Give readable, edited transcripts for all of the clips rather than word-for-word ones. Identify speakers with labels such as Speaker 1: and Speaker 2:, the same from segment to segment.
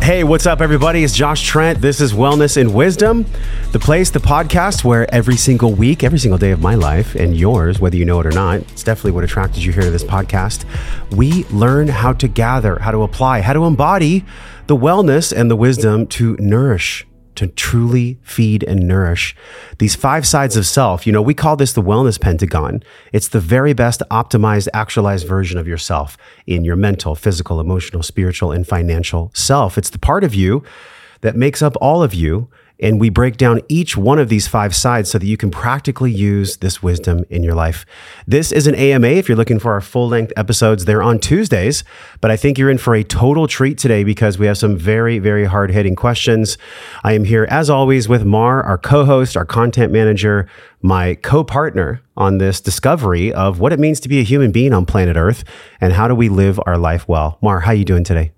Speaker 1: Hey, what's up, everybody? It's Josh Trent. This is Wellness and Wisdom, the podcast where every single week, every single day of my life and yours, whether you know it or not, it's definitely what attracted you here to this podcast. We learn how to gather, how to apply, how to embody the wellness and the wisdom to nourish, to truly feed and nourish these 5 sides of self. You know, we call this the wellness pentagon. It's the very best optimized, actualized version of yourself in your mental, physical, emotional, spiritual, and financial self. It's the part of you that makes up all of you. And we break down each one of these 5 sides so that you can practically use this wisdom in your life. This is an AMA. If you're looking for our full-length episodes, they're on Tuesdays. But I think you're in for a total treat today because we have some very, very hard-hitting questions. I am here, as always, with Mar, our co-host, our content manager, my co-partner on this discovery of what it means to be a human being on planet Earth and how do we live our life well. Mar, how are you doing today?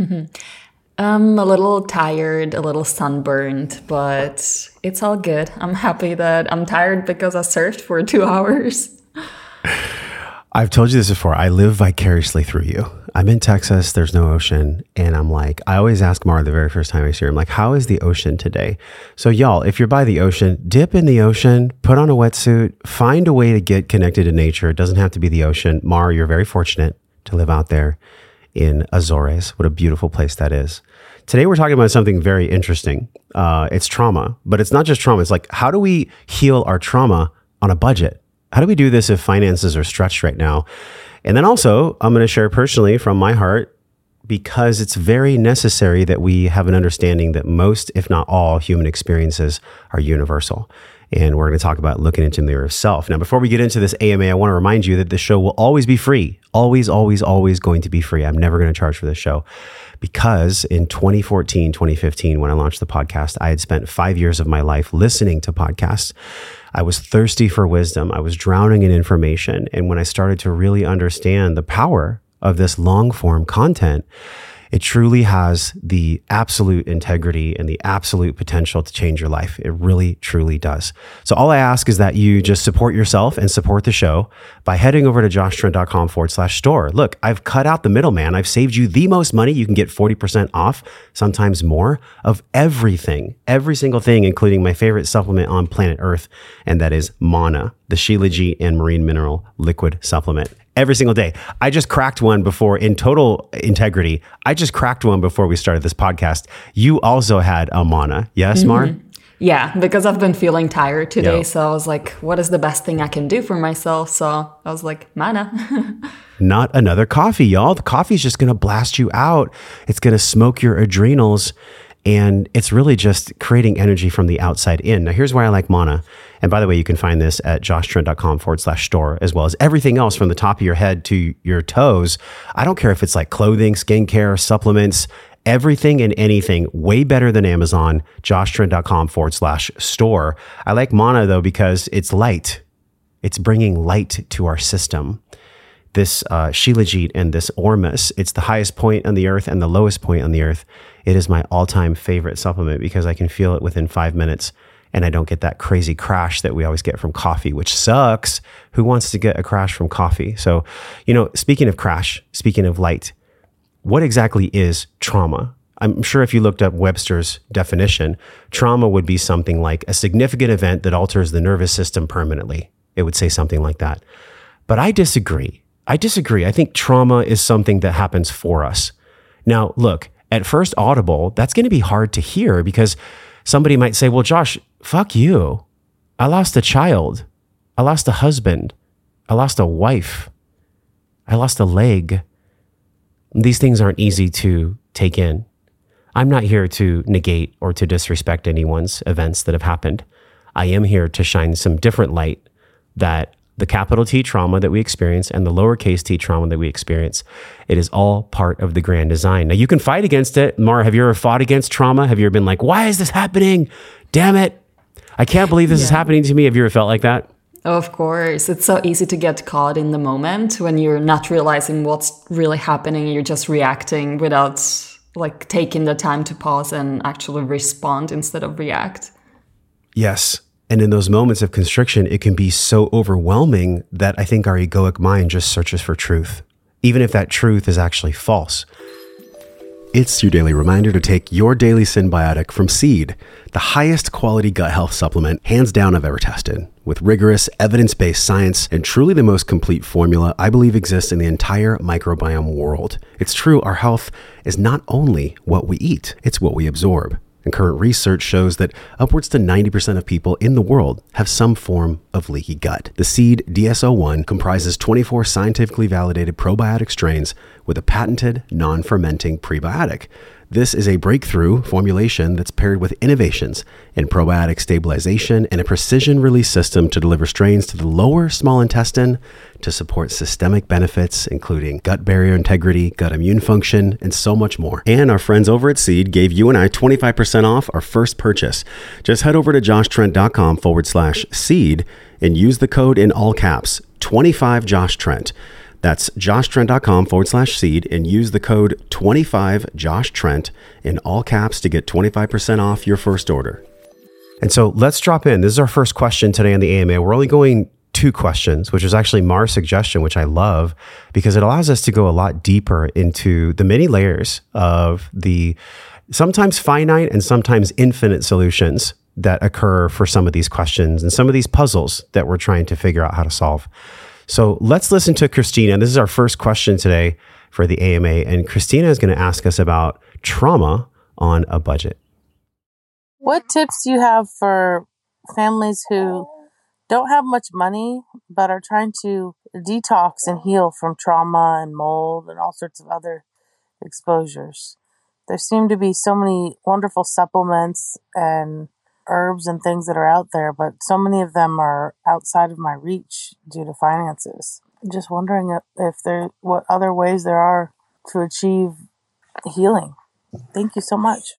Speaker 2: I'm a little tired, a little sunburned, but it's all good. I'm happy that I'm tired because I surfed for 2 hours.
Speaker 1: I've told you this before. I live vicariously through you. I'm in Texas. There's no ocean. And I'm like, I always ask Mara the very first time I see her, I'm like, how is the ocean today? So y'all, if you're by the ocean, dip in the ocean, put on a wetsuit, find a way to get connected to nature. It doesn't have to be the ocean. Mara, you're very fortunate to live out there in Azores. What a beautiful place that is. Today, we're talking about something very interesting. It's trauma, but it's not just trauma. It's like, how do we heal our trauma on a budget? How do we do this if finances are stretched right now? And then also, I'm going to share personally from my heart, because it's very necessary that we have an understanding that most, if not all, human experiences are universal. And we're going to talk about looking into the mirror of self. Now, before we get into this AMA, I want to remind you that this show will always be free. Always, always, always going to be free. I'm never going to charge for this show because in 2014, 2015, when I launched the podcast, I had spent 5 years of my life listening to podcasts. I was thirsty for wisdom. I was drowning in information. And when I started to really understand the power of this long form content, it truly has the absolute integrity and the absolute potential to change your life. It really, truly does. So all I ask is that you just support yourself and support the show by heading over to joshtrent.com/store. Look, I've cut out the middleman. I've saved you the most money. You can get 40% off, sometimes more, of everything, every single thing, including my favorite supplement on planet Earth, and that is Mana, the Shilajit and Marine Mineral Liquid Supplement. Every single day. I just cracked one before, in total integrity, I just cracked one before we started this podcast. You also had a Mana. Yes, Mar?
Speaker 2: Yeah, because I've been feeling tired today. So I was like, what is the best thing I can do for myself? So I was like, Mana.
Speaker 1: Not another coffee, y'all. The coffee is just going to blast you out. It's going to smoke your adrenals. And it's really just creating energy from the outside in. Now, here's why I like Mana. And by the way, you can find this at joshtrent.com/store, as well as everything else from the top of your head to your toes. I don't care if it's like clothing, skincare, supplements, everything and anything, way better than Amazon, joshtrent.com/store. I like Mana though, because it's light. It's bringing light to our system. This Shilajit and this Ormus, it's the highest point on the earth and the lowest point on the earth. It is my all-time favorite supplement because I can feel it within 5 minutes and I don't get that crazy crash that we always get from coffee, which sucks. Who wants to get a crash from coffee? So, you know, speaking of crash, speaking of light, what exactly is trauma? I'm sure if you looked up Webster's definition, trauma would be something like a significant event that alters the nervous system permanently. It would say something like that. But I disagree. I think trauma is something that happens for us. Now, look, at first audible, that's going to be hard to hear because somebody might say, well, Josh, fuck you. I lost a child. I lost a husband. I lost a wife. I lost a leg. These things aren't easy to take in. I'm not here to negate or to disrespect anyone's events that have happened. I am here to shine some different light that the capital T trauma that we experience and the lowercase t trauma that we experience, it is all part of the grand design. Now, you can fight against it. Mara, have you ever fought against trauma? Have you ever been like, why is this happening? Damn it. I can't believe this is happening to me. Have you ever felt like that?
Speaker 2: Of course. It's so easy to get caught in the moment when you're not realizing what's really happening. You're just reacting without like taking the time to pause and actually respond instead of react.
Speaker 1: Yes. And in those moments of constriction, it can be so overwhelming that I think our egoic mind just searches for truth, even if that truth is actually false. It's your daily reminder to take your daily Synbiotic from Seed, the highest quality gut health supplement, hands down, I've ever tested. With rigorous, evidence-based science and truly the most complete formula I believe exists in the entire microbiome world. It's true, our health is not only what we eat, it's what we absorb. And current research shows that upwards to 90% of people in the world have some form of leaky gut. The Seed DSO1 comprises 24 scientifically validated probiotic strains with a patented non-fermenting prebiotic. This is a breakthrough formulation that's paired with innovations in probiotic stabilization and a precision release system to deliver strains to the lower small intestine to support systemic benefits, including gut barrier integrity, gut immune function, and so much more. And our friends over at Seed gave you and I 25% off our first purchase. Just head over to joshtrent.com/seed and use the code in all caps, 25JoshTrent. That's joshtrent.com/seed and use the code 25JoshTrent in all caps to get 25% off your first order. And so let's drop in. This is our first question today on the AMA. We're only going 2 questions, which is actually Mar's suggestion, which I love because it allows us to go a lot deeper into the many layers of the sometimes finite and sometimes infinite solutions that occur for some of these questions and some of these puzzles that we're trying to figure out how to solve. So let's listen to Christina. This is our first question today for the AMA. And Christina is going to ask us about trauma on a budget.
Speaker 3: What tips do you have for families who don't have much money, but are trying to detox and heal from trauma and mold and all sorts of other exposures? There seem to be so many wonderful supplements and herbs and things that are out there, but so many of them are outside of my reach due to finances. Just wondering if there, what other ways there are to achieve healing. Thank you so much.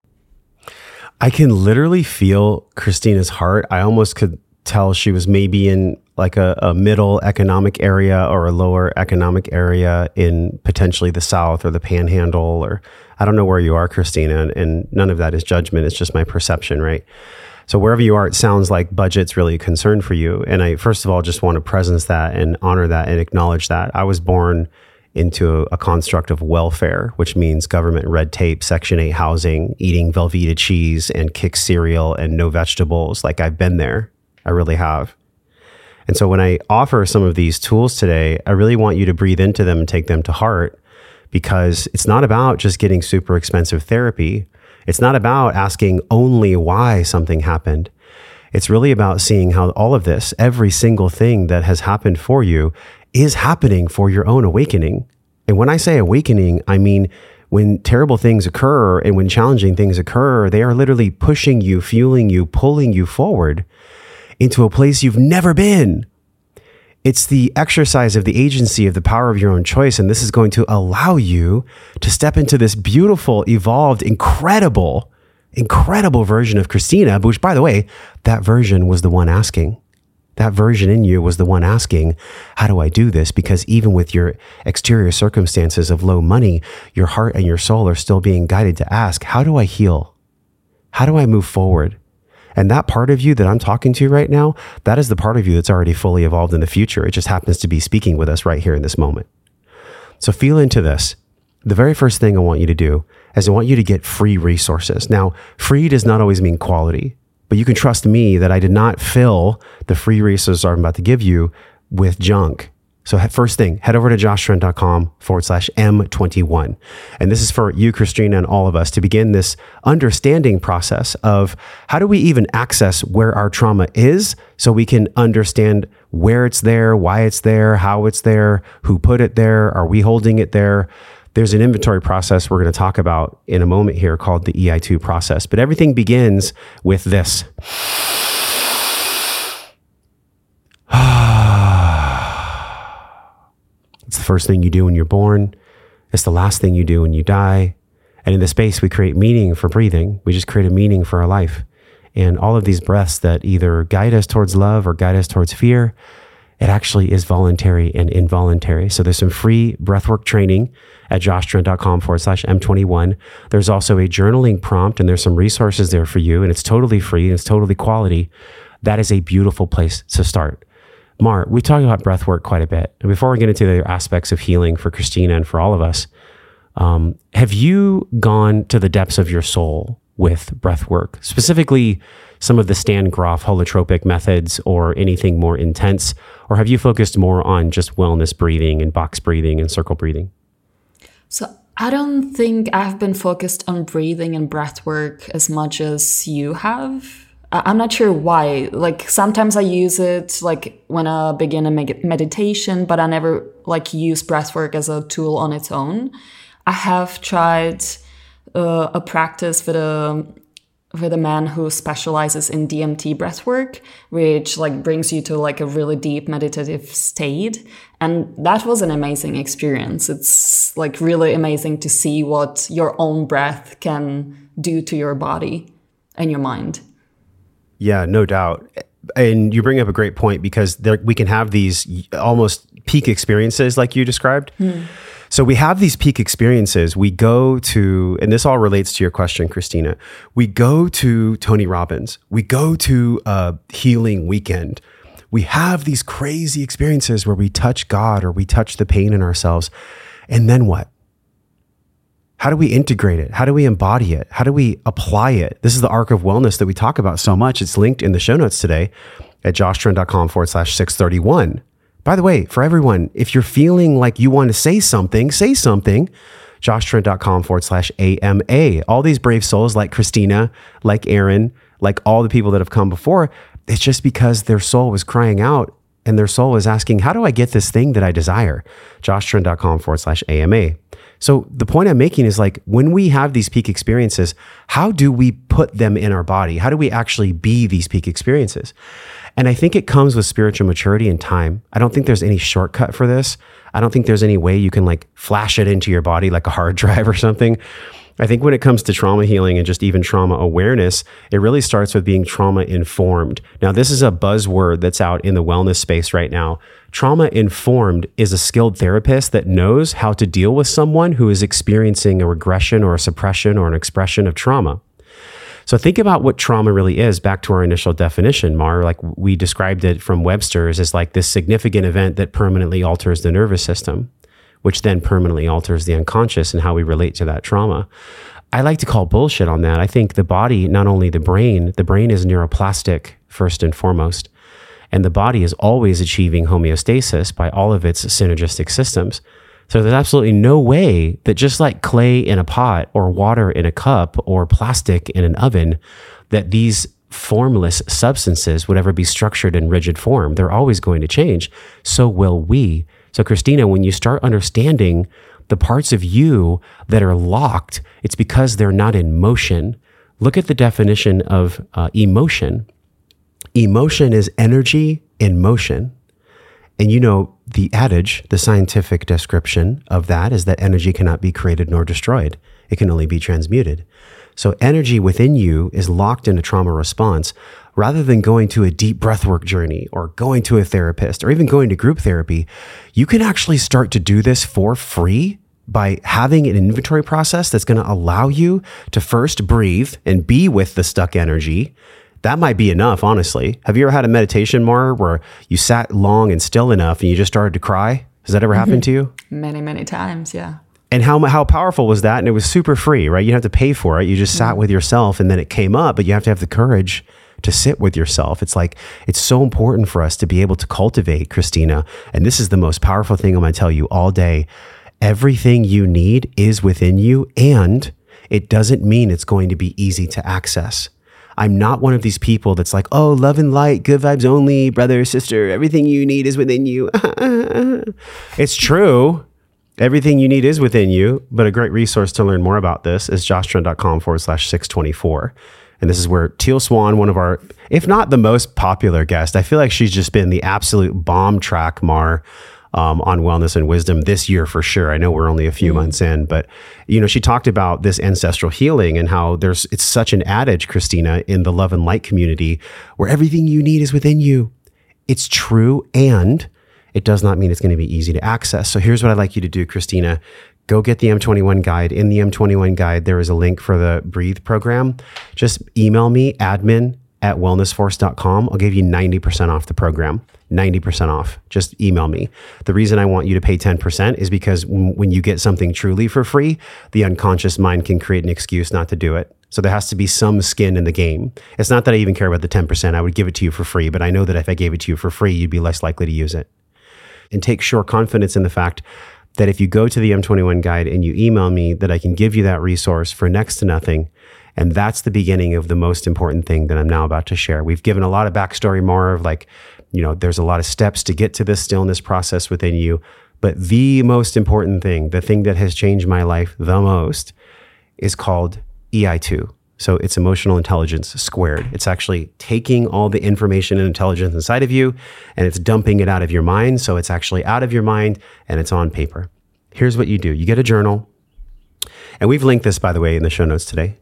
Speaker 1: I can literally feel Christina's heart. I almost could tell she was maybe in like a middle economic area or a lower economic area in potentially the South or the Panhandle, or I don't know where you are, Christina, and none of that is judgment. It's just my perception, right? So wherever you are, it sounds like budget's really a concern for you. And I, first of all, just want to presence that and honor that and acknowledge that. I was born into a construct of welfare, which means government red tape, Section 8 housing, eating Velveeta cheese and Kix cereal and no vegetables. Like, I've been there. I really have. And so when I offer some of these tools today, I really want you to breathe into them and take them to heart, because it's not about just getting super expensive therapy. It's not about asking only why something happened. It's really about seeing how all of this, every single thing that has happened for you, is happening for your own awakening. And when I say awakening, I mean when terrible things occur and when challenging things occur, they are literally pushing you, fueling you, pulling you forward into a place you've never been. It's the exercise of the agency of the power of your own choice. And this is going to allow you to step into this beautiful, evolved, incredible version of Christina, which, by the way, that version was the one asking. That version in you was the one asking, how do I do this? Because even with your exterior circumstances of low money, your heart and your soul are still being guided to ask, how do I heal? How do I move forward? And that part of you that I'm talking to right now, that is the part of you that's already fully evolved in the future. It just happens to be speaking with us right here in this moment. So feel into this. The very first thing I want you to do is I want you to get free resources. Now, free does not always mean quality, but you can trust me that I did not fill the free resources I'm about to give you with junk. So first thing, head over to joshtrent.com/M21. And this is for you, Christina, and all of us to begin this understanding process of how do we even access where our trauma is so we can understand where it's there, why it's there, how it's there, who put it there, are we holding it there? There's an inventory process we're going to talk about in a moment here called the EI2 process. But everything begins with this. It's the first thing you do when you're born. It's the last thing you do when you die. And in this space, we create meaning for breathing. We just create a meaning for our life. And all of these breaths that either guide us towards love or guide us towards fear, it actually is voluntary and involuntary. So there's some free breathwork training at joshtrent.com/M21. There's also a journaling prompt, and there's some resources there for you. And it's totally free and it's totally quality. That is a beautiful place to start. Mar, we talked about breath work quite a bit. And before we get into the aspects of healing for Christina and for all of us, Have you gone to the depths of your soul with breath work, specifically some of the Stan Grof holotropic methods or anything more intense? Or have you focused more on just wellness breathing and box breathing and circle breathing?
Speaker 2: So I don't think I've been focused on breathing and breath work as much as you have. I'm not sure why. Like sometimes I use it like when I begin a meditation, but I never like use breath work as a tool on its own. I have tried a practice with a man who specializes in DMT breathwork, which like brings you to like a really deep meditative state. And that was an amazing experience. It's like really amazing to see what your own breath can do to your body and your mind.
Speaker 1: Yeah, no doubt. And you bring up a great point because we can have these almost peak experiences like you described. So we have these peak experiences. We go to, and this all relates to your question, Christina. We go to Tony Robbins. We go to a healing weekend. We have these crazy experiences where we touch God or we touch the pain in ourselves. And then what? How do we integrate it? How do we embody it? How do we apply it? This is the arc of wellness that we talk about so much. It's linked in the show notes today at joshtrent.com/631. By the way, for everyone, if you're feeling like you want to say something, joshtrent.com/AMA. All these brave souls like Christina, like Aaron, like all the people that have come before, it's just because their soul was crying out and their soul was asking, how do I get this thing that I desire? joshtrent.com/AMA. So the point I'm making is like, when we have these peak experiences, how do we put them in our body? How do we actually be these peak experiences? And I think it comes with spiritual maturity and time. I don't think there's any shortcut for this. I don't think there's any way you can like flash it into your body like a hard drive or something. I think when it comes to trauma healing and just even trauma awareness, it really starts with being trauma informed. Now, this is a buzzword that's out in the wellness space right now. Trauma informed is a skilled therapist that knows how to deal with someone who is experiencing a regression or a suppression or an expression of trauma. So think about what trauma really is, back to our initial definition, Mar. Like we described it from Webster's as like this significant event that permanently alters the nervous system, which then permanently alters the unconscious and how we relate to that trauma. I like to call bullshit on that. I think the body, not only the brain is neuroplastic first and foremost, and the body is always achieving homeostasis by all of its synergistic systems. So there's absolutely no way that just like clay in a pot or water in a cup or plastic in an oven, that these formless substances would ever be structured in rigid form. They're always going to change. So will we. So Christina, when you start understanding the parts of you that are locked, it's because they're not in motion. Look at the definition of emotion. Emotion is energy in motion. And you know, the adage, the scientific description of that is that energy cannot be created nor destroyed. It can only be transmuted. So energy within you is locked in a trauma response. Rather than going to a deep breathwork journey or going to a therapist or even going to group therapy, you can actually start to do this for free by having an inventory process that's going to allow you to first breathe and be with the stuck energy. That might be enough, honestly. Have you ever had a meditation, Mara, where you sat long and still enough and you just started to cry? Has that ever happened to you?
Speaker 2: Many, many times, yeah.
Speaker 1: And how powerful was that? And it was super free, right? You didn't have to pay for it. You just sat with yourself and then it came up, but you have to have the courage to sit with yourself. It's like, it's so important for us to be able to cultivate, Christina. And this is the most powerful thing I'm going to tell you all day. Everything you need is within you, and it doesn't mean it's going to be easy to access. I'm not one of these people that's like, oh, love and light, good vibes only, brother, sister, everything you need is within you. It's true. Everything you need is within you, but a great resource to learn more about this is joshtrent.com/624. And this is where Teal Swan, one of our, if not the most popular guest, I feel like she's just been the absolute bomb track, Mar, on wellness and wisdom this year for sure. I know we're only a few months in, but you know, she talked about this ancestral healing and how it's such an adage, Christina, in the love and light community where everything you need is within you. It's true, and it does not mean it's going to be easy to access. So here's what I'd like you to do, Christina. Go get the M21 guide. In the M21 guide, there is a link for the Breathe program. Just email me, admin support@wellnessforce.com. I'll give you 90% off the program. 90% off. Just email me. The reason I want you to pay 10% is because when you get something truly for free, the unconscious mind can create an excuse not to do it. So there has to be some skin in the game. It's not that I even care about the 10%. I would give it to you for free, but I know that if I gave it to you for free, you'd be less likely to use it. And take sure confidence in the fact that if you go to the M21 guide and you email me, that I can give you that resource for next to nothing. And that's the beginning of the most important thing that I'm now about to share. We've given a lot of backstory, more of like, there's a lot of steps to get to this stillness process within you. But the most important thing, the thing that has changed my life the most, is called EI2. So it's emotional intelligence squared. It's actually taking all the information and intelligence inside of you and it's dumping it out of your mind. So it's actually out of your mind and it's on paper. Here's what you do. You get a journal. And we've linked this, by the way, in the show notes today,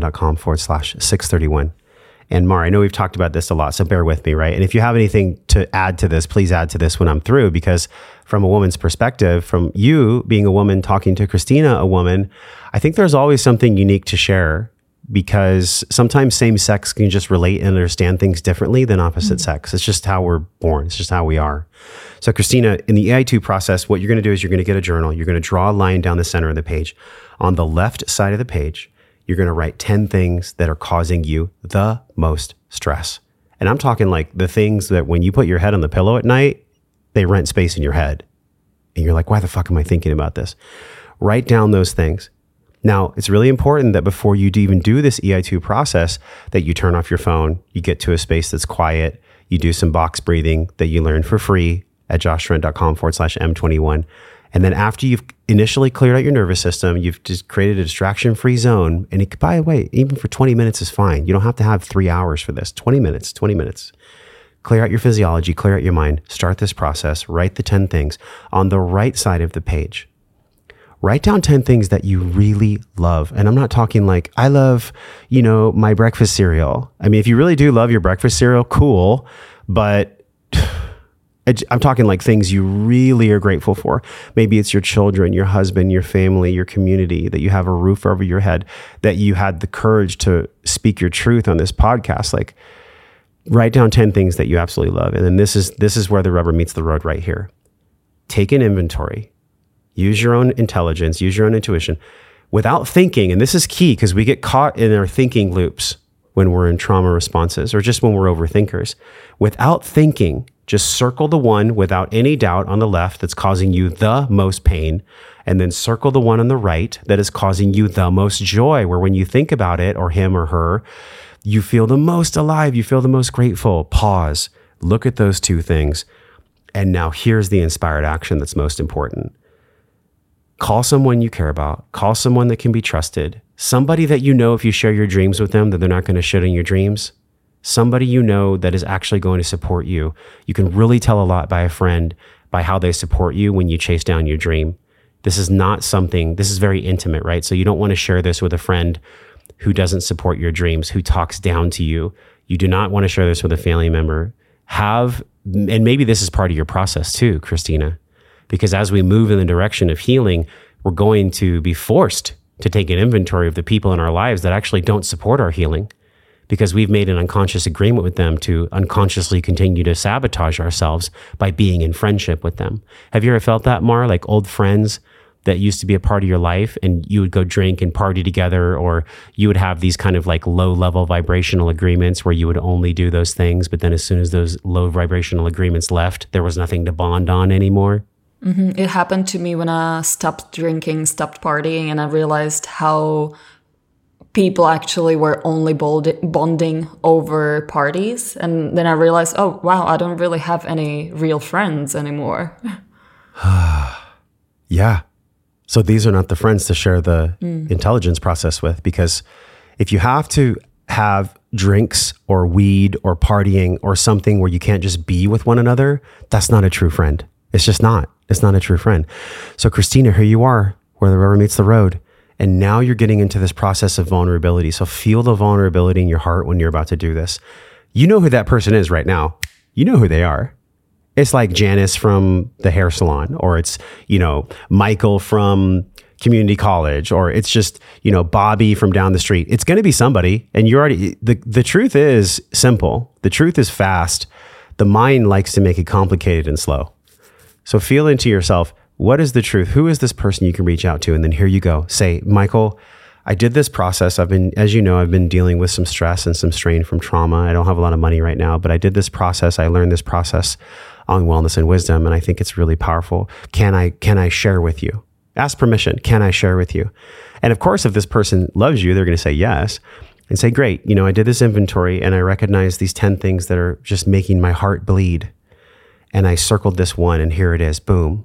Speaker 1: joshtrent.com/631. And Mar, I know we've talked about this a lot, so bear with me, right? And if you have anything to add to this, please add to this when I'm through, because from a woman's perspective, from you being a woman talking to Christina, a woman, I think there's always something unique to share, because sometimes same sex can just relate and understand things differently than opposite sex. It's just how we're born. It's just how we are. So Christina, in the EI2 process, what you're going to do is you're going to get a journal. You're going to draw a line down the center of the page. On the left side of the page, you're going to write 10 things that are causing you the most stress. And I'm talking like the things that when you put your head on the pillow at night, they rent space in your head. And you're like, why the fuck am I thinking about this? Write down those things. Now, it's really important that before you even do this EI2 process, that you turn off your phone, you get to a space that's quiet, you do some box breathing that you learn for free at joshtrent.com/M21. And then after you've initially cleared out your nervous system, you've just created a distraction-free zone. And it, by the way, even for 20 minutes is fine. You don't have to have 3 hours for this. 20 minutes. Clear out your physiology, clear out your mind, start this process, write the 10 things. On the right side of the page, write down 10 things that you really love. And I'm not talking like, I love, my breakfast cereal. I mean, if you really do love your breakfast cereal, cool. But I'm talking like things you really are grateful for. Maybe it's your children, your husband, your family, your community, that you have a roof over your head, that you had the courage to speak your truth on this podcast. Like, write down 10 things that you absolutely love. And then this is where the rubber meets the road right here. Take an inventory. Use your own intelligence, use your own intuition without thinking. And this is key because we get caught in our thinking loops when we're in trauma responses or just when we're overthinkers. Without thinking, just circle the one without any doubt on the left that's causing you the most pain, and then circle the one on the right that is causing you the most joy, where when you think about it or him or her, you feel the most alive, you feel the most grateful. Pause, look at those two things. And now here's the inspired action that's most important. Call someone you care about. Call someone that can be trusted. Somebody that you know if you share your dreams with them that they're not going to shit on your dreams. Somebody you know that is actually going to support you. You can really tell a lot by a friend, by how they support you when you chase down your dream. This is very intimate, right? So you don't want to share this with a friend who doesn't support your dreams, who talks down to you. You do not want to share this with a family member. And maybe this is part of your process too, Christina, because as we move in the direction of healing, we're going to be forced to take an inventory of the people in our lives that actually don't support our healing, because we've made an unconscious agreement with them to unconsciously continue to sabotage ourselves by being in friendship with them. Have you ever felt that, Mar? Like old friends that used to be a part of your life and you would go drink and party together, or you would have these kind of like low level vibrational agreements where you would only do those things. But then as soon as those low vibrational agreements left, there was nothing to bond on anymore.
Speaker 2: Mm-hmm. It happened to me when I stopped drinking, stopped partying, and I realized how people actually were only bonding over parties. And then I realized, oh, wow, I don't really have any real friends anymore.
Speaker 1: Yeah. So these are not the friends to share the intelligence process with, because if you have to have drinks or weed or partying or something where you can't just be with one another, that's not a true friend. It's just not. It's not a true friend. So Christina, here you are, where the rubber meets the road. And now you're getting into this process of vulnerability. So feel the vulnerability in your heart when you're about to do this. You know who that person is right now. You know who they are. It's like Janice from the hair salon, or it's, Michael from community college, or it's just, Bobby from down the street. It's going to be somebody. And the truth is simple. The truth is fast. The mind likes to make it complicated and slow. So feel into yourself. What is the truth? Who is this person you can reach out to? And then here you go. Say, Michael, I did this process. I've been dealing with some stress and some strain from trauma. I don't have a lot of money right now, but I did this process. I learned this process on wellness and wisdom. And I think it's really powerful. Can I share with you? Ask permission. Can I share with you? And of course, if this person loves you, they're going to say yes and say, great. I did this inventory and I recognize these 10 things that are just making my heart bleed. And I circled this one and here it is. Boom.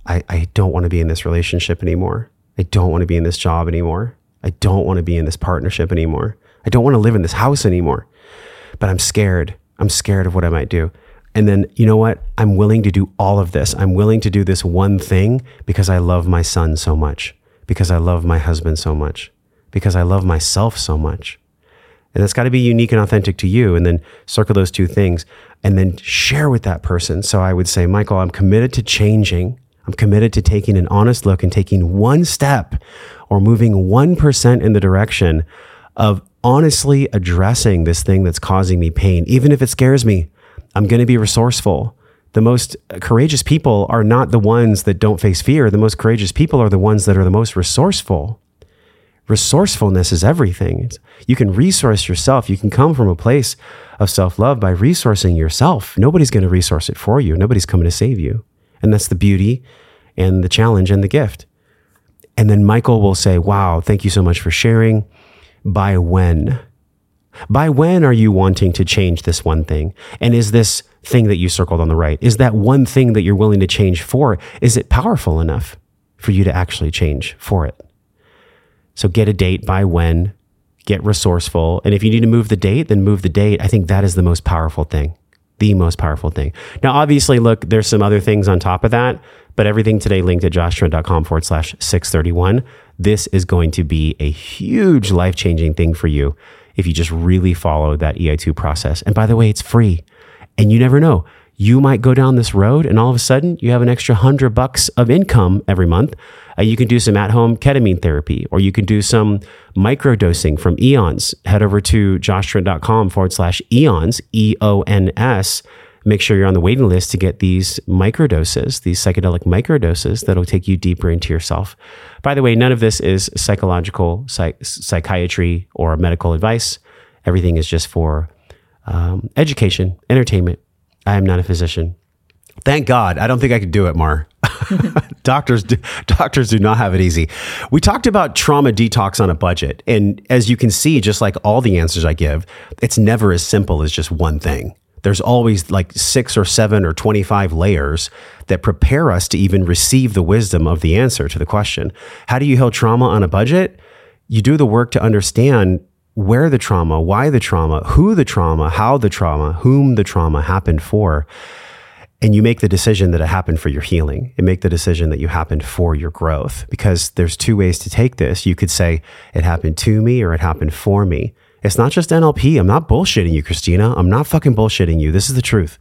Speaker 1: I don't want to be in this relationship anymore. I don't want to be in this job anymore. I don't want to be in this partnership anymore. I don't want to live in this house anymore. But I'm scared. I'm scared of what I might do. And then, you know what? I'm willing to do all of this. I'm willing to do this one thing because I love my son so much, because I love my husband so much, because I love myself so much. And it's got to be unique and authentic to you. And then circle those 2 things and then share with that person. So I would say, Michael, I'm committed to changing. I'm committed to taking an honest look and taking one step or moving 1% in the direction of honestly addressing this thing that's causing me pain. Even if it scares me, I'm going to be resourceful. The most courageous people are not the ones that don't face fear. The most courageous people are the ones that are the most resourceful. Resourcefulness is everything. You can resource yourself. You can come from a place of self-love by resourcing yourself. Nobody's going to resource it for you. Nobody's coming to save you. And that's the beauty and the challenge and the gift. And then Michael will say, wow, thank you so much for sharing. By when? By when are you wanting to change this one thing? And is this thing that you circled on the right, is that one thing that you're willing to change for, is it powerful enough for you to actually change for it? So get a date by when, get resourceful. And if you need to move the date, then move the date. I think that is the most powerful thing. The most powerful thing. Now, obviously, look, there's some other things on top of that, but everything today linked at joshtrent.com/631. This is going to be a huge life-changing thing for you if you just really follow that EI2 process. And by the way, it's free. And you never know. You might go down this road and all of a sudden you have an extra $100 of income every month. You can do some at-home ketamine therapy, or you can do some microdosing from Eons. Head over to joshtrent.com/Eons, EONS. Make sure you're on the waiting list to get these microdoses, these psychedelic microdoses that'll take you deeper into yourself. By the way, none of this is psychological, psychiatry, or medical advice. Everything is just for education, entertainment. I am not a physician. Thank God. I don't think I could do it, Mar. Doctors do not have it easy. We talked about trauma detox on a budget. And as you can see, just like all the answers I give, it's never as simple as just one thing. There's always like 6 or 7 or 25 layers that prepare us to even receive the wisdom of the answer to the question. How do you heal trauma on a budget? You do the work to understand where the trauma, why the trauma, who the trauma, how the trauma, whom the trauma happened for. And you make the decision that it happened for your healing, and make the decision that you happened for your growth. Because there's 2 ways to take this. You could say it happened to me or it happened for me. It's not just NLP. I'm not bullshitting you, Christina. I'm not fucking bullshitting you. This is the truth.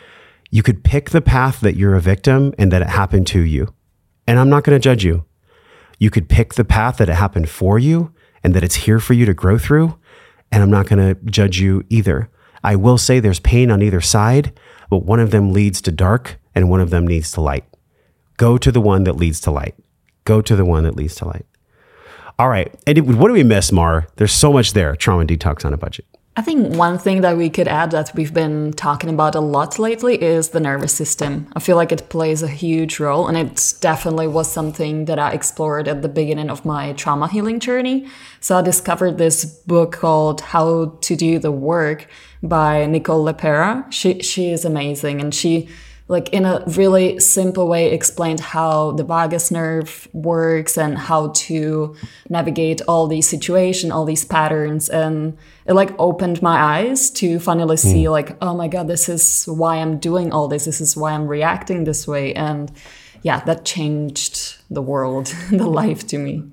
Speaker 1: You could pick the path that you're a victim and that it happened to you. And I'm not going to judge you. You could pick the path that it happened for you and that it's here for you to grow through. And I'm not going to judge you either. I will say there's pain on either side, but one of them leads to dark and one of them leads to light. Go to the one that leads to light. Go to the one that leads to light. All right. And what do we miss, Mar? There's so much there. Trauma detox on a budget.
Speaker 2: I think one thing that we could add that we've been talking about a lot lately is the nervous system. I feel like it plays a huge role, and it definitely was something that I explored at the beginning of my trauma healing journey. So I discovered this book called How to Do the Work by Nicole LePera. She is amazing, and she, like, in a really simple way, explained how the vagus nerve works and how to navigate all these situations, all these patterns. And it like opened my eyes to finally see like, oh my God, this is why I'm doing all this. This is why I'm reacting this way. And yeah, that changed the world, the life to me.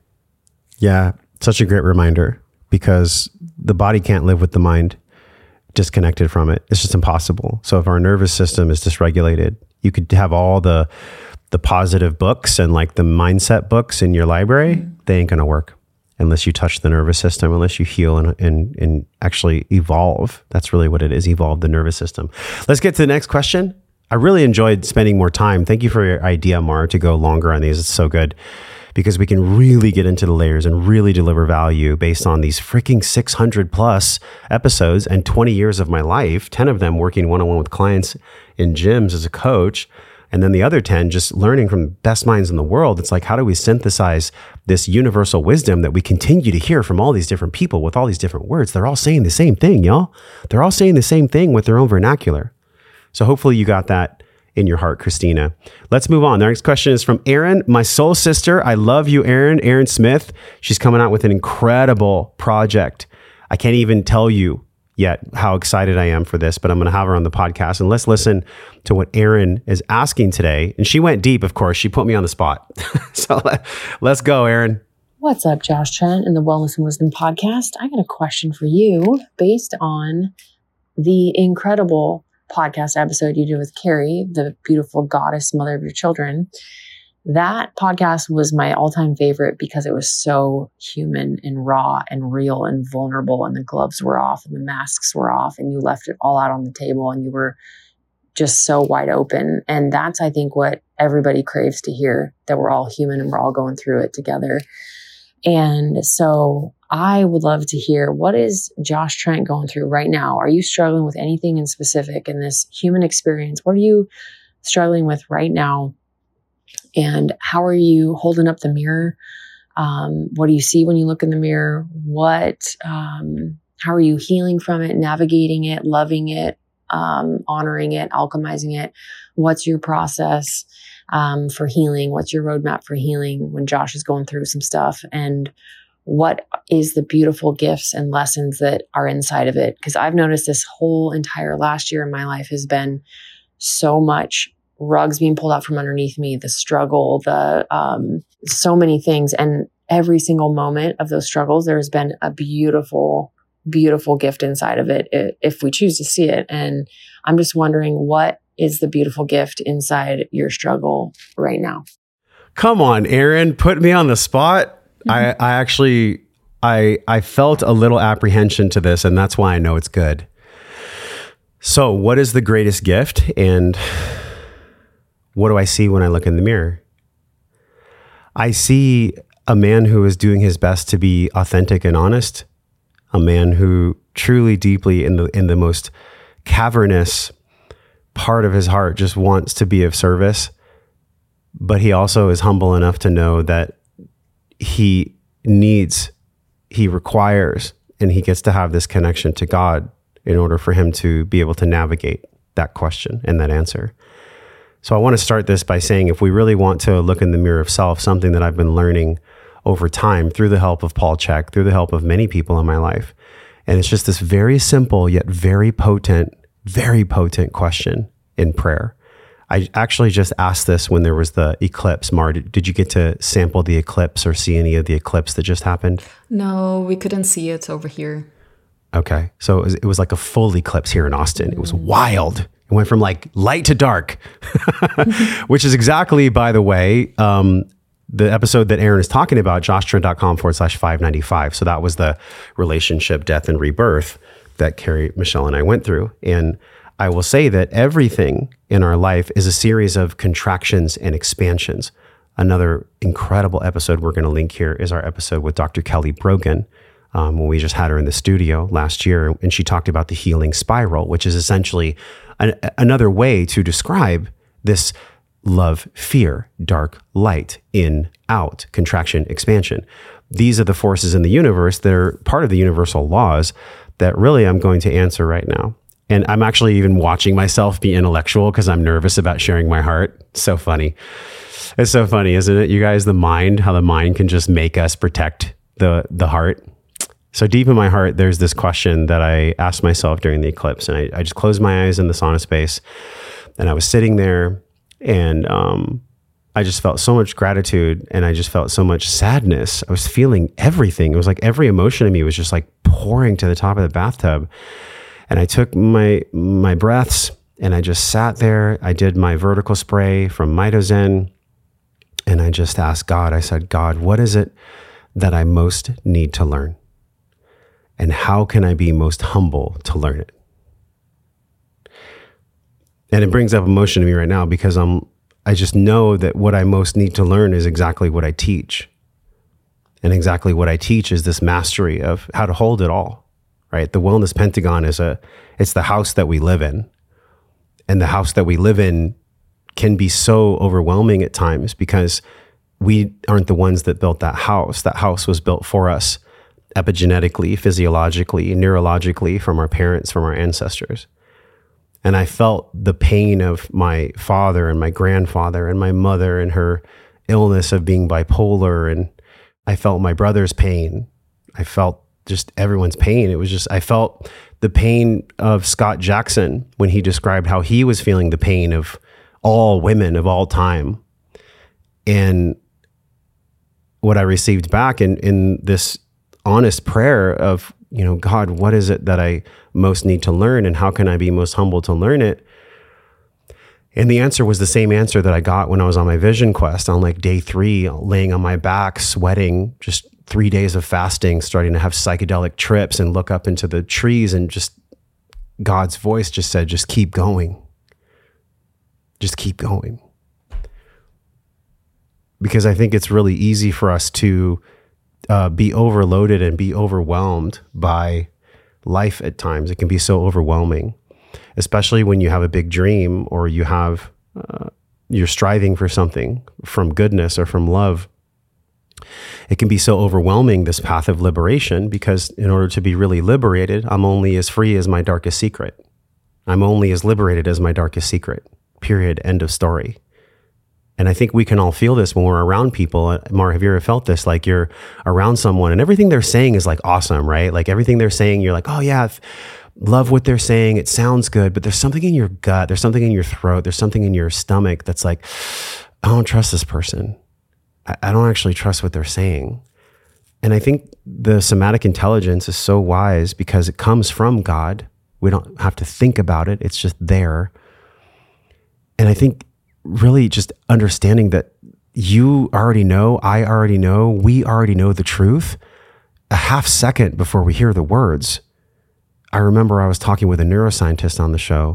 Speaker 1: Yeah, such a great reminder, because the body can't live with the mind disconnected from it. It's just impossible. So if our nervous system is dysregulated, you could have all the the positive books and like the mindset books in your library, they ain't going to work unless you touch the nervous system, unless you heal and actually evolve. That's really what it is, evolve the nervous system. Let's get to the next question. I really enjoyed spending more time. Thank you for your idea, Mar, to go longer on these. It's so good because we can really get into the layers and really deliver value based on these freaking 600 plus episodes and 20 years of my life, 10 of them working one-on-one with clients in gyms as a coach. And then the other 10, just learning from the best minds in the world. It's like, how do we synthesize this universal wisdom that we continue to hear from all these different people with all these different words? They're all saying the same thing, y'all. They're all saying the same thing with their own vernacular. So hopefully you got that in your heart, Christina. Let's move on. The next question is from Erin, my soul sister. I love you, Erin. Erin Smith. She's coming out with an incredible project. I can't even tell you yet how excited I am for this, but I'm going to have her on the podcast. And let's listen to what Erin is asking today. And she went deep, of course. She put me on the spot. So let's go, Erin.
Speaker 4: What's up, Josh Trent and the Wellness and Wisdom podcast? I got a question for you based on the incredible podcast episode you did with Carrie, the beautiful goddess, mother of your children. That podcast was my all-time favorite because it was so human and raw and real and vulnerable, and the gloves were off and the masks were off and you left it all out on the table and you were just so wide open. And that's, I think, what everybody craves to hear, that we're all human and we're all going through it together. And so I would love to hear, what is Josh Trent going through right now? Are you struggling with anything in specific in this human experience? What are you struggling with right now? And how are you holding up the mirror? What do you see when you look in the mirror? How are you healing from it, navigating it, loving it, honoring it, alchemizing it? What's your process for healing? What's your roadmap for healing when Josh is going through some stuff? And what is the beautiful gifts and lessons that are inside of it? Because I've noticed this whole entire last year in my life has been so much rugs being pulled out from underneath me, the struggle, so many things. And every single moment of those struggles, there's been a beautiful, beautiful gift inside of it, if we choose to see it. And I'm just wondering, what is the beautiful gift inside your struggle right now?
Speaker 1: Come on, Erin, put me on the spot. Mm-hmm. I felt a little apprehension to this, and that's why I know it's good. So what is the greatest gift? And what do I see when I look in the mirror? I see a man who is doing his best to be authentic and honest, a man who truly deeply in the most cavernous part of his heart just wants to be of service, but he also is humble enough to know that he requires, and he gets to have this connection to God in order for him to be able to navigate that question and that answer. So I want to start this by saying, if we really want to look in the mirror of self, something that I've been learning over time through the help of Paul Chek, through the help of many people in my life. And it's just this very simple yet very potent question in prayer. I actually just asked this when there was the eclipse. Mar, did you get to sample the eclipse or see any of the eclipse that just happened?
Speaker 2: No, we couldn't see it over here.
Speaker 1: Okay. So it was like a full eclipse here in Austin. It was wild. It went from like light to dark, which is exactly, by the way, the episode that Erin is talking about, joshtrent.com/595. So that was the relationship, death, and rebirth that Carrie, Michelle, and I went through. And I will say that everything in our life is a series of contractions and expansions. Another incredible episode we're going to link here is our episode with Dr. Kelly Brogan, when we just had her in the studio last year. And she talked about the healing spiral, which is essentially another way to describe this love, fear, dark, light, in, out, contraction, expansion. These are the forces in the universe that are part of the universal laws that really I'm going to answer right now. And I'm actually even watching myself be intellectual because I'm nervous about sharing my heart. So funny. It's so funny, isn't it? You guys, how the mind can just make us protect the heart. So deep in my heart, there's this question that I asked myself during the eclipse. And I just closed my eyes in the sauna space. And I was sitting there, and I just felt so much gratitude, and I just felt so much sadness. I was feeling everything. It was like every emotion in me was just like pouring to the top of the bathtub. And I took my breaths, and I just sat there. I did my vertical spray from Mitozen, And I just asked God, I said, God, what is it that I most need to learn? And how can I be most humble to learn it? And it brings up emotion to me right now because I just know that what I most need to learn is exactly what I teach. And exactly what I teach is this mastery of how to hold it all, right? The Wellness Pentagon it's the house that we live in. And the house that we live in can be so overwhelming at times because we aren't the ones that built that house. That house was built for us epigenetically, physiologically, neurologically from our parents, from our ancestors. And I felt the pain of my father and my grandfather and my mother and her illness of being bipolar. And I felt my brother's pain. I felt just everyone's pain. It was just, I felt the pain of Scott Jackson when he described how he was feeling the pain of all women of all time. And what I received back in this honest prayer of, God, what is it that I most need to learn and how can I be most humble to learn it? And the answer was the same answer that I got when I was on my vision quest on like day 3, laying on my back, sweating, just 3 days of fasting, starting to have psychedelic trips and look up into the trees, and just God's voice just said, just keep going. Just keep going. Because I think it's really easy for us to be overloaded and be overwhelmed by life at times. It can be so overwhelming, especially when you have a big dream or you have, you're striving for something from goodness or from love. It can be so overwhelming, this path of liberation, because in order to be really liberated, I'm only as free as my darkest secret. I'm only as liberated as my darkest secret. Period. End of story. And I think we can all feel this when we're around people. Mar, have you ever felt this? Like you're around someone and everything they're saying is like awesome, right? Like everything they're saying, you're like, oh yeah, love what they're saying. It sounds good, but there's something in your gut. There's something in your throat. There's something in your stomach that's like, I don't trust this person. I don't actually trust what they're saying. And I think the somatic intelligence is so wise because it comes from God. We don't have to think about it. It's just there. And I think really just understanding that you already know, I already know, we already know the truth a half second before we hear the words. I remember I was talking with a neuroscientist on the show.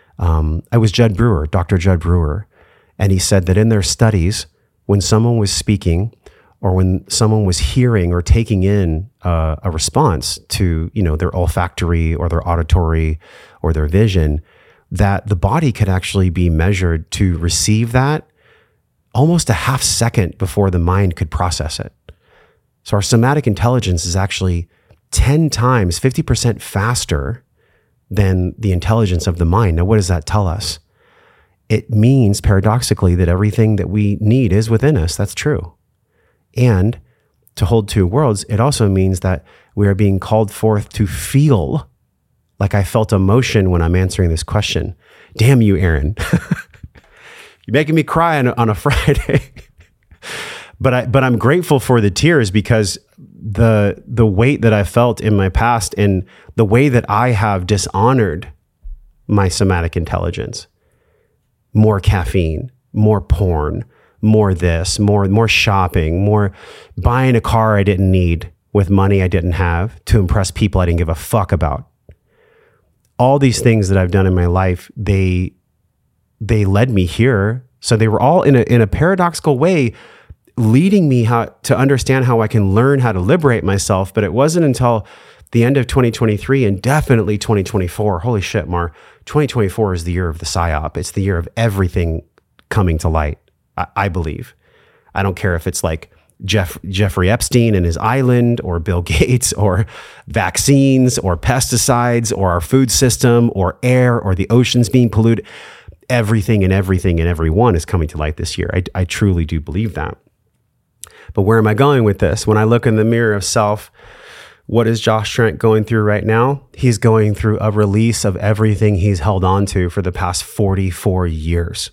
Speaker 1: I was Judd Brewer, Dr. Judd Brewer. And he said that in their studies, when someone was speaking or when someone was hearing or taking in a response to, their olfactory or their auditory or their vision, that the body could actually be measured to receive that almost a half second before the mind could process it. So our somatic intelligence is actually 10 times, 50% faster than the intelligence of the mind. Now, what does that tell us? It means paradoxically that everything that we need is within us. That's true. And to hold two worlds, it also means that we are being called forth to feel. Like I felt emotion when I'm answering this question. Damn you, Aaron. You're making me cry on a Friday. But I'm grateful for the tears because the weight that I felt in my past and the way that I have dishonored my somatic intelligence. More caffeine, more porn, more this, more shopping, more buying a car I didn't need with money I didn't have to impress people I didn't give a fuck about. All these things that I've done in my life, they led me here. So they were all in a paradoxical way leading me to understand how I can learn how to liberate myself. But it wasn't until the end of 2023 and definitely 2024. Holy shit, Mar. 2024 is the year of the PSYOP. It's the year of everything coming to light, I believe. I don't care if it's like Jeffrey Epstein and his island, or Bill Gates, or vaccines, or pesticides, or our food system, or air, or the oceans being polluted. Everything and everyone is coming to light this year. I truly do believe that. But where am I going with this? When I look in the mirror of self, what is Josh Trent going through right now? He's going through a release of everything he's held on to for the past 44 years.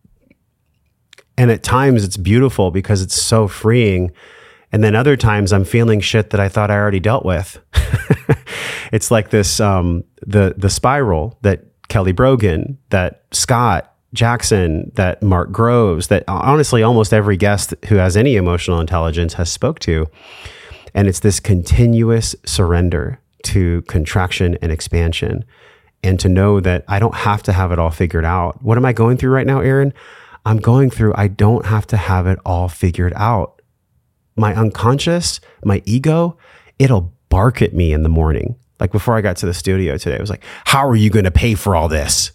Speaker 1: And at times it's beautiful because it's so freeing. And then other times I'm feeling shit that I thought I already dealt with. It's like this, the spiral that Kelly Brogan, that Scott, Jackson, that Mark Groves, that honestly almost every guest who has any emotional intelligence has spoke to. And it's this continuous surrender to contraction and expansion, and to know that I don't have to have it all figured out. What am I going through right now, Aaron? I'm going through, I don't have to have it all figured out. My unconscious, my ego, it'll bark at me in the morning. Like before I got to the studio today, I was like, how are you going to pay for all this?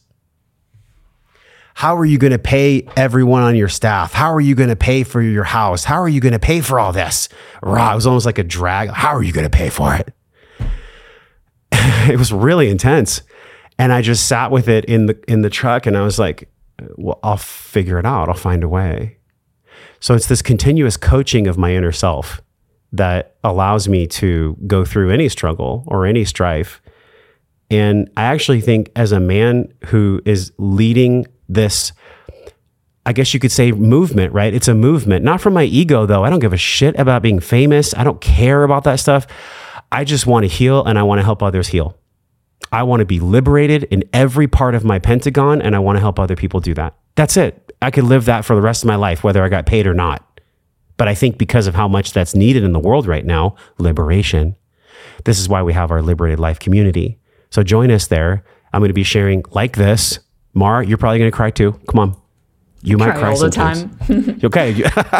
Speaker 1: How are you going to pay everyone on your staff? How are you going to pay for your house? How are you going to pay for all this? Rah, it was almost like a drag. How are you going to pay for it? It was really intense. And I just sat with it in the truck, and I was like, well, I'll figure it out. I'll find a way. So it's this continuous coaching of my inner self that allows me to go through any struggle or any strife. And I actually think, as a man who is leading this, I guess you could say, movement, right? It's a movement, not from my ego though. I don't give a shit about being famous. I don't care about that stuff. I just want to heal, and I want to help others heal. I want to be liberated in every part of my pentagon, and I want to help other people do that. That's it. I could live that for the rest of my life, whether I got paid or not. But I think because of how much that's needed in the world right now, liberation, this is why we have our Liberated Life community. So join us there. I'm going to be sharing like this. Mar, you're probably going to cry too. Come on. You might cry
Speaker 2: all the
Speaker 1: sometimes.
Speaker 2: time.
Speaker 1: Okay.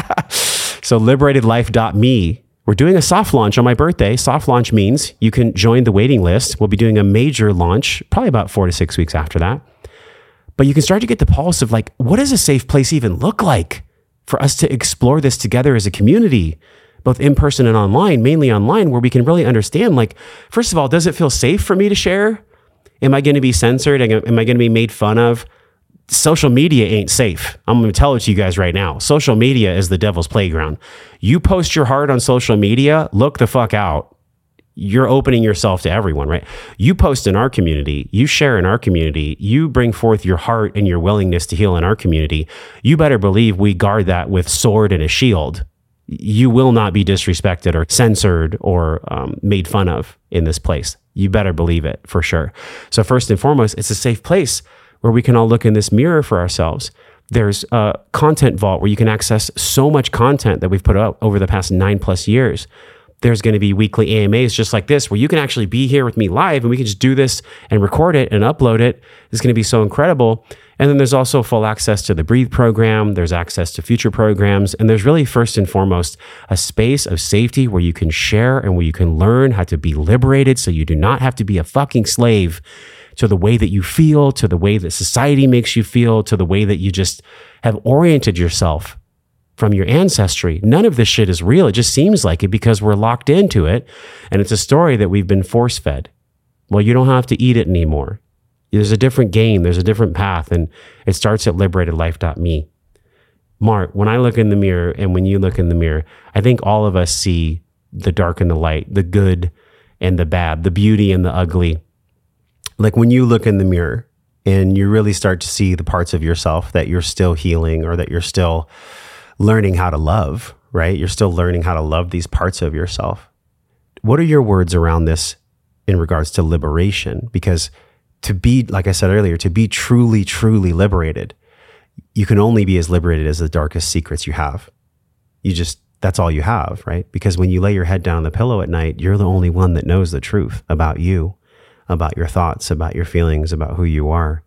Speaker 1: So liberatedlife.me. We're doing a soft launch on my birthday. Soft launch means you can join the waiting list. We'll be doing a major launch probably about 4 to 6 weeks after that. But you can start to get the pulse of like, what does a safe place even look like for us to explore this together as a community, both in person and online, mainly online, where we can really understand, like, first of all, does it feel safe for me to share? Am I going to be censored? Am I going to be made fun of? Social media ain't safe. I'm going to tell it to you guys right now. Social media is the devil's playground. You post your heart on social media, look the fuck out. You're opening yourself to everyone, right? You post in our community, you share in our community, you bring forth your heart and your willingness to heal in our community. You better believe we guard that with sword and a shield. You will not be disrespected or censored or made fun of in this place. You better believe it for sure. So first and foremost, it's a safe place where we can all look in this mirror for ourselves. There's a content vault where you can access so much content that we've put out over the past 9+ years. There's going to be weekly AMAs just like this, where you can actually be here with me live, and we can just do this and record it and upload it. It's going to be so incredible. And then there's also full access to the Breathe program. There's access to future programs. And there's really, first and foremost, a space of safety where you can share and where you can learn how to be liberated, so you do not have to be a fucking slave to the way that you feel, to the way that society makes you feel, to the way that you just have oriented yourself from your ancestry. None of this shit is real. It just seems like it because we're locked into it. And it's a story that we've been force fed. Well, you don't have to eat it anymore. There's a different game. There's a different path. And it starts at liberatedlife.me. Mark, when I look in the mirror and when you look in the mirror, I think all of us see the dark and the light, the good and the bad, the beauty and the ugly. Like when you look in the mirror and you really start to see the parts of yourself that you're still healing, or that you're still learning how to love, right? You're still learning how to love these parts of yourself. What are your words around this in regards to liberation? Because to be, like I said earlier, to be truly, truly liberated, you can only be as liberated as the darkest secrets you have. That's all you have, right? Because when you lay your head down on the pillow at night, you're the only one that knows the truth about you, about your thoughts, about your feelings, about who you are.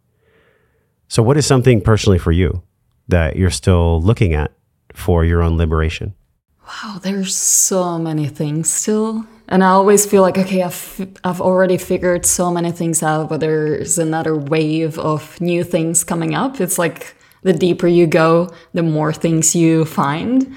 Speaker 1: So what is something personally for you that you're still looking at for your own liberation?
Speaker 2: Wow, there's so many things still. And I always feel like, okay, I've already figured so many things out, but there's another wave of new things coming up. It's like the deeper you go, the more things you find.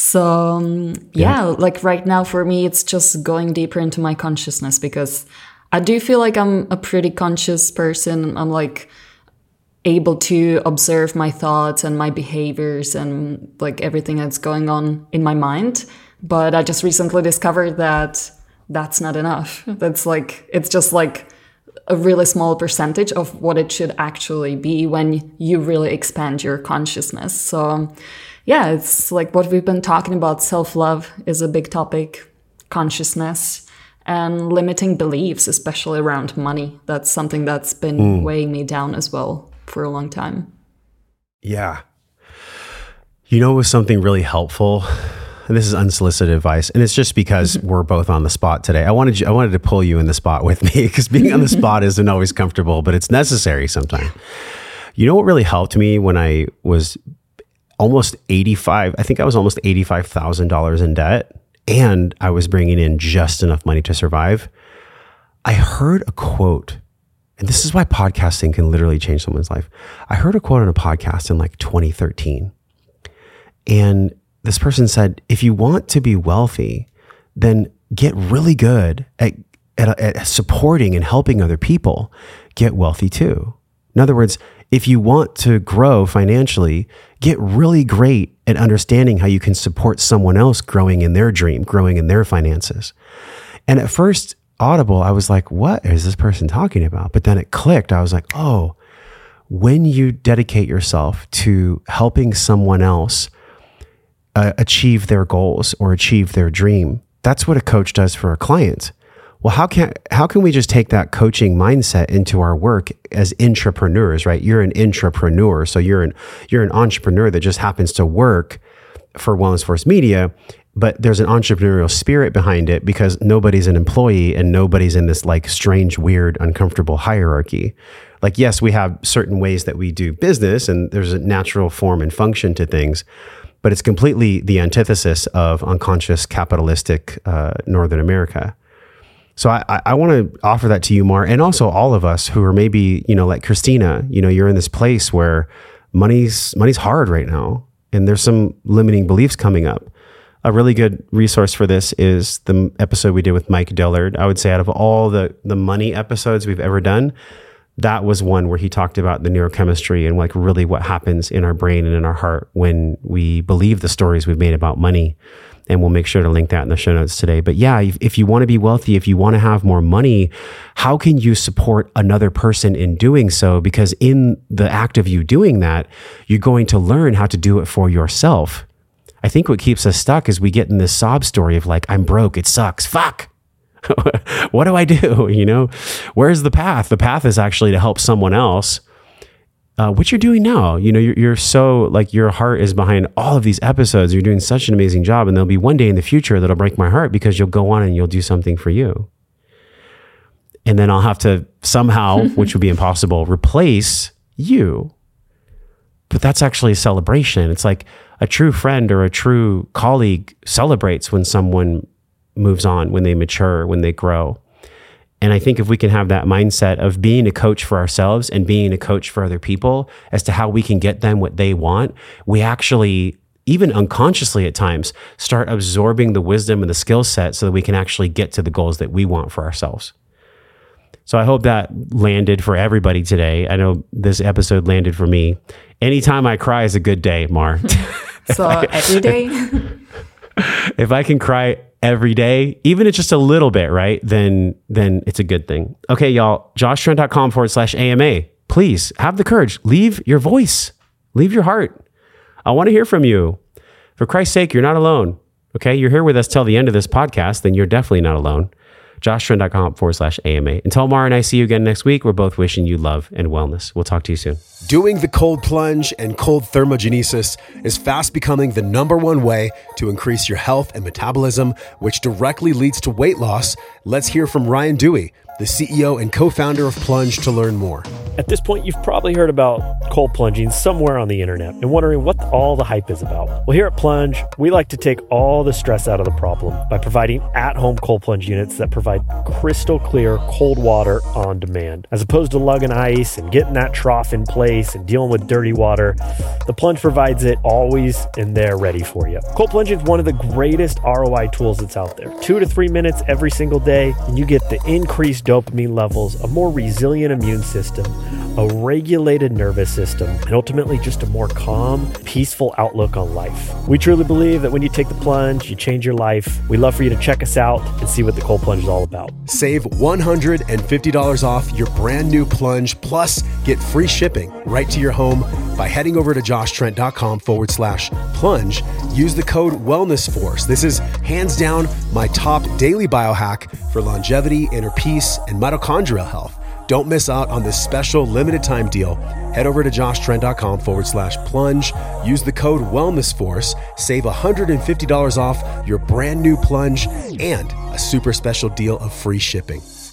Speaker 2: So yeah, like right now for me, it's just going deeper into my consciousness, because I do feel like I'm a pretty conscious person. I'm like able to observe my thoughts and my behaviors and like everything that's going on in my mind. But I just recently discovered that that's not enough. That's like, it's just like a really small percentage of what it should actually be when you really expand your consciousness. So yeah, it's like what we've been talking about. Self-love is a big topic, consciousness, and limiting beliefs, especially around money. That's something that's been weighing me down as well for a long time.
Speaker 1: Yeah. You know, it was something really helpful, and this is unsolicited advice, and it's just because we're both on the spot today. I wanted to pull you in the spot with me, because being on the spot isn't always comfortable, but it's necessary sometimes. You know what really helped me when I was almost $85,000 in debt, and I was bringing in just enough money to survive? I heard a quote, and this is why podcasting can literally change someone's life. I heard a quote on a podcast in like 2013. And this person said, if you want to be wealthy, then get really good at supporting and helping other people get wealthy too. In other words, if you want to grow financially, get really great at understanding how you can support someone else growing in their dream, growing in their finances. And at first, audible, I was like, what is this person talking about? But then it clicked. I was like, oh, when you dedicate yourself to helping someone else achieve their goals or achieve their dream, that's what a coach does for a client. Well, how can we just take that coaching mindset into our work as intrapreneurs, right? You're an intrapreneur, so you're an entrepreneur that just happens to work for Wellness Force Media, but there's an entrepreneurial spirit behind it because nobody's an employee and nobody's in this like strange, weird, uncomfortable hierarchy. Like, yes, we have certain ways that we do business and there's a natural form and function to things, but it's completely the antithesis of unconscious capitalistic Northern America. So I want to offer that to you, Mar, and also all of us who are maybe, like Christina, you're in this place where money's hard right now, and there's some limiting beliefs coming up. A really good resource for this is the episode we did with Mike Dillard. I would say out of all the money episodes we've ever done, that was one where he talked about the neurochemistry and like really what happens in our brain and in our heart when we believe the stories we've made about money. And we'll make sure to link that in the show notes today. But yeah, if you want to be wealthy, if you want to have more money, how can you support another person in doing so? Because in the act of you doing that, you're going to learn how to do it for yourself. I think what keeps us stuck is we get in this sob story of like, I'm broke, it sucks, fuck. What do I do? Where's the path? The path is actually to help someone else. What you're doing now, you're so like your heart is behind all of these episodes. You're doing such an amazing job. And there'll be one day in the future that'll break my heart because you'll go on and you'll do something for you. And then I'll have to somehow, which would be impossible, replace you. But that's actually a celebration. It's like a true friend or a true colleague celebrates when someone moves on, when they mature, when they grow. And I think if we can have that mindset of being a coach for ourselves and being a coach for other people as to how we can get them what they want, we actually, even unconsciously at times, start absorbing the wisdom and the skill set so that we can actually get to the goals that we want for ourselves. So I hope that landed for everybody today. I know this episode landed for me. Anytime I cry is a good day, Mar.
Speaker 2: So every day?
Speaker 1: If I can cry every day, even it's just a little bit, right? Then it's a good thing. Okay, y'all, joshtrent.com/AMA. Please have the courage. Leave your voice. Leave your heart. I want to hear from you. For Christ's sake, you're not alone. Okay, you're here with us till the end of this podcast, then you're definitely not alone. joshtrent.com/AMA. Until Mara and I see you again next week, we're both wishing you love and wellness. We'll talk to you soon.
Speaker 5: Doing the cold plunge and cold thermogenesis is fast becoming the #1 way to increase your health and metabolism, which directly leads to weight loss. Let's hear from Ryan Dewey, the CEO and co-founder of Plunge, to learn more.
Speaker 6: At this point, you've probably heard about cold plunging somewhere on the internet and wondering what all the hype is about. Well, here at Plunge, we like to take all the stress out of the problem by providing at-home cold plunge units that provide crystal clear cold water on demand. As opposed to lugging ice and getting that trough in place and dealing with dirty water, the Plunge provides it always in there ready for you. Cold plunging is one of the greatest ROI tools that's out there. 2 to 3 minutes every single day, and you get the increased dopamine levels, a more resilient immune system, a regulated nervous system, and ultimately just a more calm, peaceful outlook on life. We truly believe that when you take the plunge, you change your life. We'd love for you to check us out and see what the cold plunge is all about.
Speaker 5: Save $150 off your brand new Plunge, plus get free shipping right to your home by heading over to joshtrent.com/plunge. Use the code WellnessForce. This is hands down my top daily biohack for longevity, inner peace, and mitochondrial health. Don't miss out on this special limited time deal. Head over to joshtrent.com/plunge. Use the code WellnessForce. Save $150 off your brand new plunge and a super special deal of free shipping.